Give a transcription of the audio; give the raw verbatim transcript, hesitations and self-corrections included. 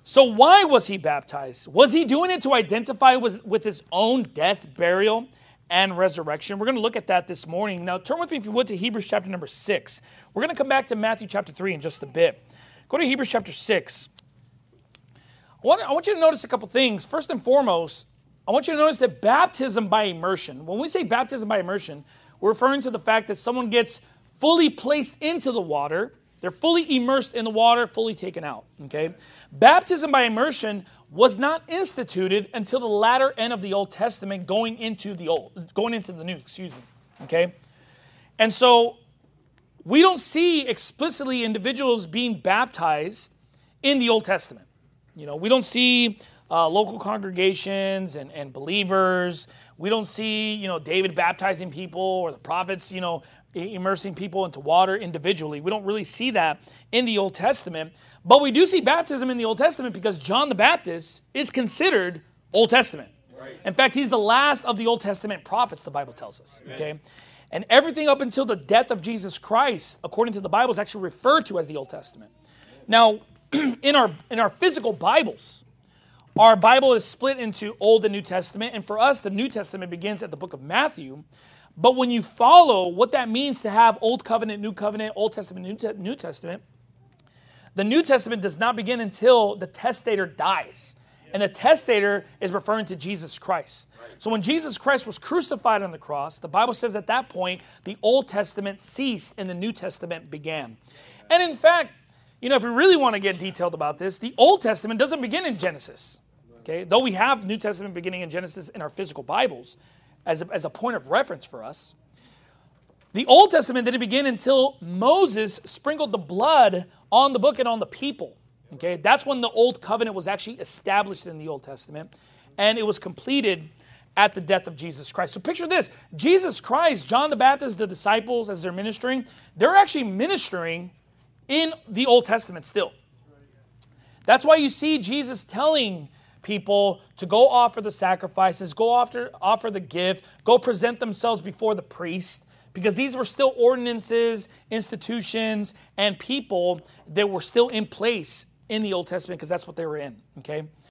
So why was he baptized? Was he doing it to identify with, with his own death, burial, and resurrection? We're going to look at that this morning. Now turn with me, if you would, to Hebrews chapter number six. We're going to come back to Matthew chapter three in just a bit. Go to Hebrews chapter six. I want, I want you to notice a couple things. First and foremost, I want you to notice that baptism by immersion, when we say baptism by immersion, we're referring to the fact that someone gets fully placed into the water. They're fully immersed in the water, fully taken out, okay? Baptism by immersion was not instituted until the latter end of the Old Testament, going into the Old, going into the New, excuse me, okay? And so we don't see explicitly individuals being baptized in the Old Testament. You know, we don't see uh, local congregations and, and believers. We don't see, you know, David baptizing people or the prophets, you know, immersing people into water individually. We don't really see that in the Old Testament. But we do see baptism in the Old Testament because John the Baptist is considered Old Testament. Right. In fact, he's the last of the Old Testament prophets, the Bible tells us. Amen. Okay, and everything up until the death of Jesus Christ, according to the Bible, is actually referred to as the Old Testament. Now, in our in our physical Bibles, our Bible is split into Old and New Testament. And for us, the New Testament begins at the book of Matthew. But when you follow what that means to have Old Covenant, New Covenant, Old Testament, New, Te- New Testament, the New Testament does not begin until the testator dies. And the testator is referring to Jesus Christ. So when Jesus Christ was crucified on the cross, the Bible says at that point, the Old Testament ceased and the New Testament began. And in fact, you know, if we really want to get detailed about this, the Old Testament doesn't begin in Genesis. Okay, though we have New Testament beginning in Genesis in our physical Bibles, as a, as a point of reference for us. The Old Testament didn't begin until Moses sprinkled the blood on the book and on the people. Okay, that's when the Old Covenant was actually established in the Old Testament, and it was completed at the death of Jesus Christ. So picture this, Jesus Christ, John the Baptist, the disciples, as they're ministering, they're actually ministering in the Old Testament still. That's why you see Jesus telling people to go offer the sacrifices, go offer, offer the gift, go present themselves before the priest, because these were still ordinances, institutions, and people that were still in place in the Old Testament, because that's what they were in, okay?